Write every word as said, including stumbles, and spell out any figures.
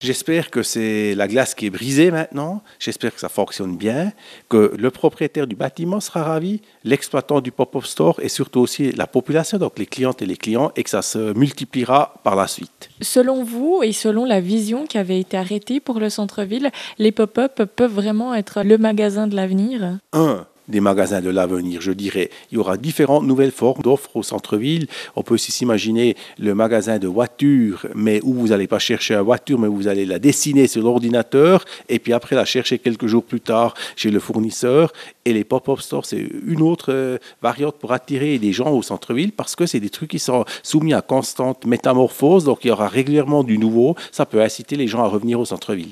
J'espère que c'est la glace qui est brisée maintenant. J'espère que ça fonctionne bien, que le propriétaire du bâtiment sera ravi, l'exploitant du pop-up store et surtout aussi la population, donc les clientes et les clients, et que ça se multipliera par la suite. Selon vous et selon la vision qui avait été arrêtée pour le centre-ville, les pop-up peuvent vraiment être le magasin de l'avenir? Un des magasins de l'avenir, je dirais. Il y aura différentes nouvelles formes d'offres au centre-ville. On peut aussi s'imaginer le magasin de voitures, mais où vous n'allez pas chercher la voiture, mais vous allez la dessiner sur l'ordinateur et puis après la chercher quelques jours plus tard chez le fournisseur. Et les pop-up stores, c'est une autre euh, variante pour attirer les gens au centre-ville parce que c'est des trucs qui sont soumis à constante métamorphose, donc il y aura régulièrement du nouveau. Ça peut inciter les gens à revenir au centre-ville.